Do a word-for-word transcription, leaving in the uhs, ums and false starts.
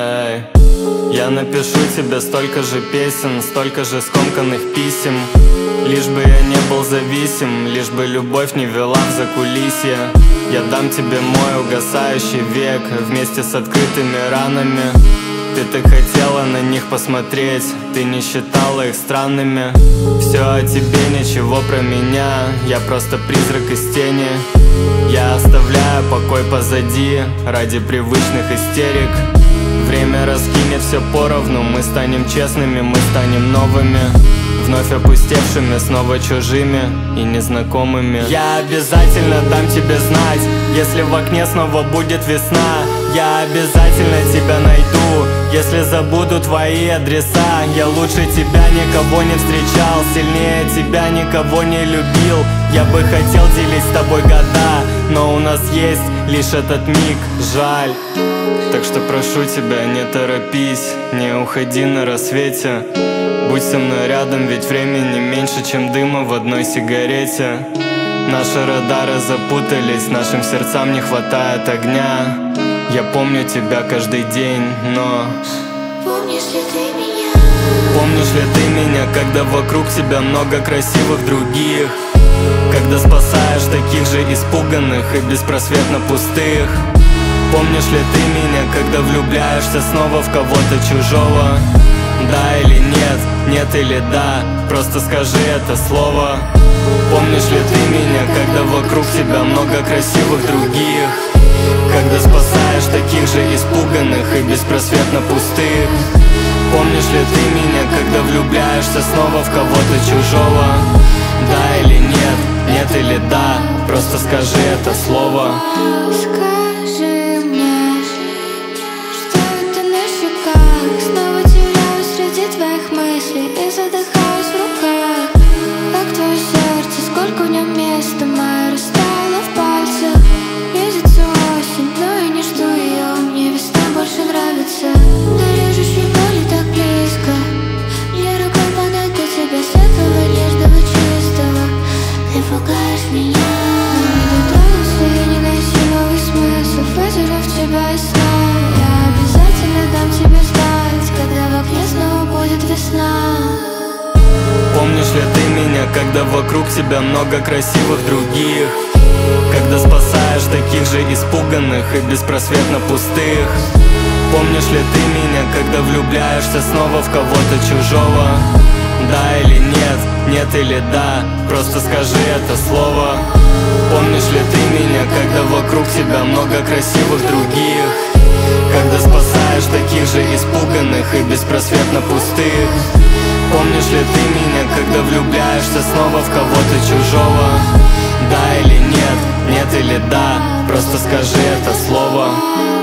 Эй, я напишу тебе столько же песен, столько же скомканных писем, лишь бы я не был зависим, лишь бы любовь не вела в закулисье. Я дам тебе мой угасающий век вместе с открытыми ранами. Ты так хотела на них посмотреть, ты не считала их странными. Все о тебе, ничего про меня, я просто призрак из тени. Я оставляю покой позади ради привычных истерик. Время раскинет все поровну, мы станем честными, мы станем новыми, вновь опустевшими, снова чужими и незнакомыми. Я обязательно дам тебе знать, если в окне снова будет весна. Я обязательно тебя найду, если забуду твои адреса. Я лучше тебя никого не встречал, сильнее тебя никого не любил. Я бы хотел делить с тобой года, но у нас есть лишь этот миг, жаль. Так что прошу тебя, не торопись, не уходи на рассвете. Будь со мной рядом, ведь времени меньше, чем дыма в одной сигарете. Наши радары запутались, нашим сердцам не хватает огня. Я помню тебя каждый день, но помнишь ли ты меня? Помнишь ли ты меня, когда вокруг тебя много красивых других? Когда спасаешь таких же испуганных и беспросветно пустых? Помнишь ли ты меня, когда влюбляешься снова в кого-то чужого? Да или нет, нет или да, просто скажи это слово. Помнишь ли ты меня, когда вокруг тебя много красивых других? Когда спасаешь таких же испуганных и беспросветно пустых? Помнишь ли ты меня, когда влюбляешься снова в кого-то чужого? Да или нет, нет или да, просто скажи это слово. Скажи мне, что это на щеках. Снова теряюсь среди твоих мыслей и задыхаюсь в руках. Как твое сердце, сколько в нем места, мое растаяло в пальцах. Близится осень, но я не жду ее, мне весна больше нравится. До режущей боли так близко, мне рукой подать до тебя светлого, нежного, чистого. Ты пугаешь меня, но не дотронулся, я не найти новый смысл, потеряв тебя из сна. Я обязательно дам тебе знать, когда в окне снова будет весна. Помнишь ли ты меня, когда вокруг тебя много красивых других? Когда спасаешь таких же испуганных и беспросветно пустых? Помнишь ли ты меня, когда влюбляешься снова в кого-то чужого? Да или нет, нет или да, просто скажи это слово. Помнишь ли ты меня, когда вокруг тебя много красивых других? Когда спасаешь таких же испуганных и беспросветно пустых? Помнишь ли ты меня, когда влюбляешься снова в кого-то чужого? Да или нет, нет или да, просто скажи это слово.